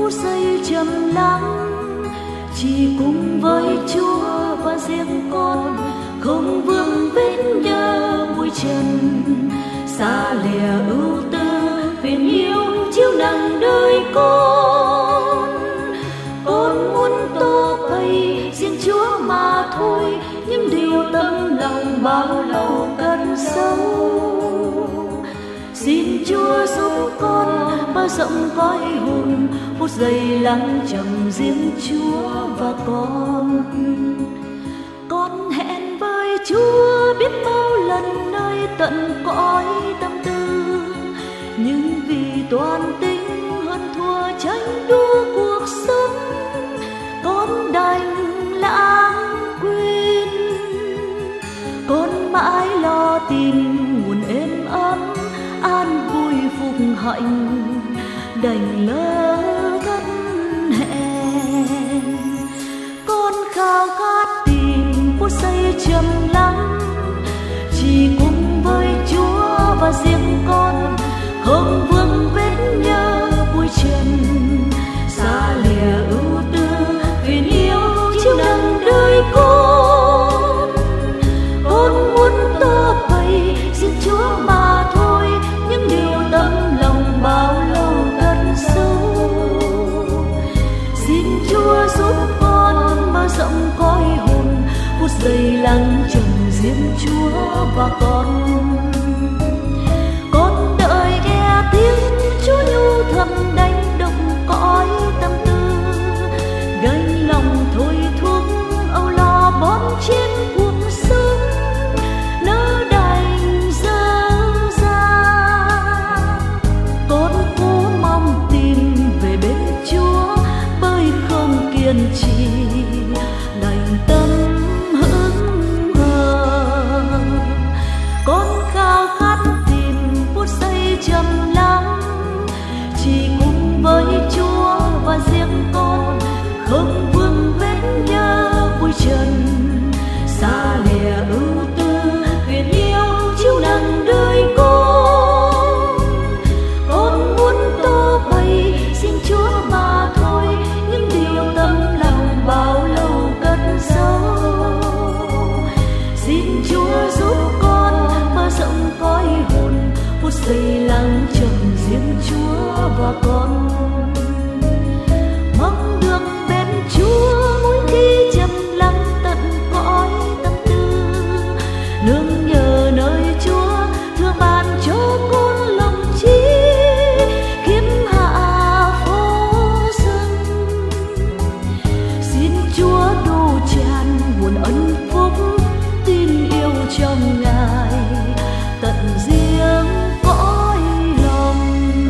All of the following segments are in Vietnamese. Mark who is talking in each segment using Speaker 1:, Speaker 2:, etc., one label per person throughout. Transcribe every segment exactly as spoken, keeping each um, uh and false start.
Speaker 1: phút giây trầm lắng, chỉ cùng với Chúa và riêng con, không vương vết nhớ bụi trần. Xa lìa ưu tư phiền yêu chiếu nặng đời con, con muốn tô bày riêng Chúa mà thôi, những điều tâm lòng bao lâu cất giấu. Xin Chúa giúp con mở rộng cõi hồn, phút giây lắng trầm riêng Chúa và con. Con hẹn với Chúa biết bao lần nơi tận cõi tâm tư, nhưng vì toàn tính hơn thua tranh đua cuộc sống, con đành lãng quên. Con mãi lo tìm nguồn êm ấm an vui phục hạnh, đành lỡ thất hẹn. Con khao khát tìm phút giây trầm lắng, chỉ cùng với Chúa và riêng con, không vương vết nhớ bụi trần. Xa lìa ưu tư phiền yêu chiếu nặng đời con, con muốn tô bày riêng Chúa mà thôi, những điều tâm lòng bao lâu cất giấu. Xin Chúa giúp con mở rộng cõi hồn, phút giây lắng trầm riêng Chúa và con. Con đợi nghe tiếng Chúa nhu thầm đánh động cõi tâm tư, gánh lòng thôi thúc âu lo bón trên cuộc sống, nỡ đành dở dang. Con cố mong tìm về bên Chúa, bởi không kiên trì đành tâm hững hờ. Con khao khát tìm phút giây trầm lắng, chỉ cùng với Chúa và riêng con, không vương vết nhớ bụi trần. Xa lìa ưu tư phiền yêu chiếu nặng đời con, con muốn tô bày riêng Chúa mà thôi, những điều tâm lòng bao lâu cất giấu. Xin Chúa giúp con mở rộng cõi hồn, phút giây lắng trầm riêng Chúa và con. Mong được bên Chúa mỗi khi trầm lắng tận cõi tâm tư, nương nhờ nơi Chúa thương ban cho con lòng trí, khiêm hạ phố dân. Xin Chúa đủ tràn nguồn ân phúc, tin yêu trong Ngài tận riêng cõi lòng.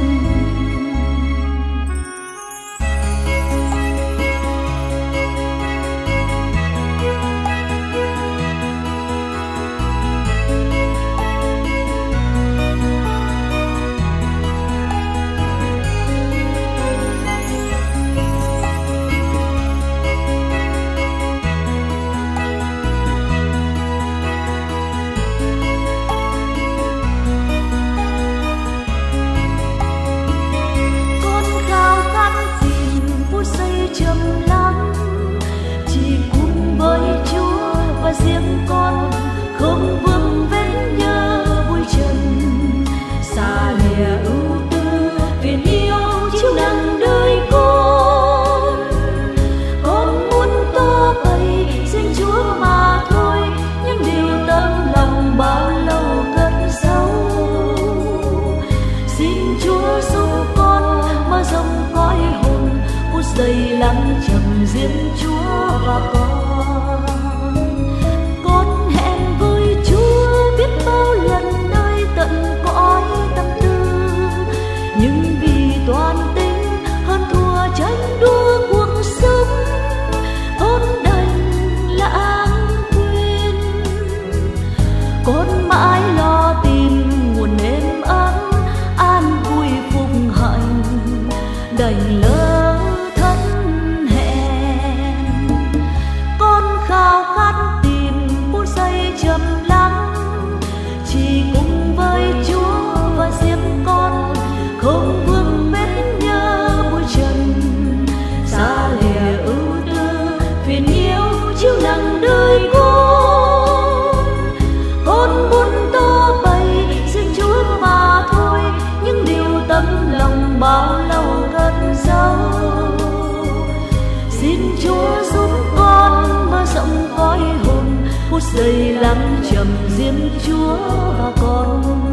Speaker 1: Con khao khát tìm phút giây trầm lắng, chỉ cùng với Chúa và riêng con, không vương vết nhớ bụi trần. Xa lìa ưu tư phiền yêu chiếu nặng đời con, con muốn tô bày riêng Chúa mà thôi, những điều tâm lòng bao lâu cất giấu. Xin Chúa giúp con mở rộng cõi hồn, phút giây lắng trầm riêng Chúa và con. Con hẹn với Chúa biết bao lần nơi tận cõi tâm tư, nhưng vì toàn tính hơn thua tranh đua cuộc sống, con đành lãng quên. Con mãi lo tìm nguồn êm ấm an vui phục hạnh, đành lỡ thất hẹn. giây lắng trầm diêm Chúa và con.